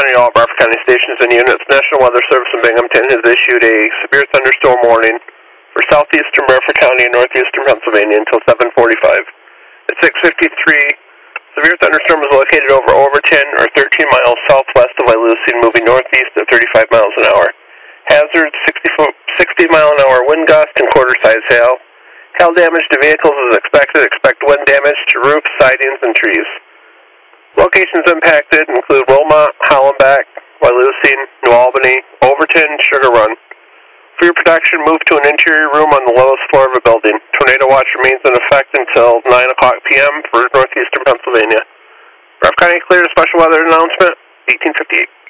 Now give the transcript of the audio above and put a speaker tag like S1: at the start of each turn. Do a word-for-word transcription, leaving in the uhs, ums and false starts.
S1: County, all Bradford County stations and units. National Weather Service in Binghamton has issued a severe thunderstorm warning for southeastern Bradford County and northeastern Pennsylvania until seven forty-five. At six fifty-three, severe thunderstorm is located over Overton or thirteen miles southwest of Wyalusing, moving northeast at thirty-five miles an hour. Hazard, sixty mile an hour wind gust and quarter-size hail. Hail damage to vehicles is expected. Expect wind damage to roofs, sidings, and trees. Locations impacted include Wilmot, Hollenbeck, Wyalusing, New Albany, Overton, Sugar Run. For your protection, move to an interior room on the lowest floor of a building. Tornado watch remains in effect until nine o'clock p m for northeastern Pennsylvania. Bradford County cleared a special weather announcement, eighteen fifty-eight.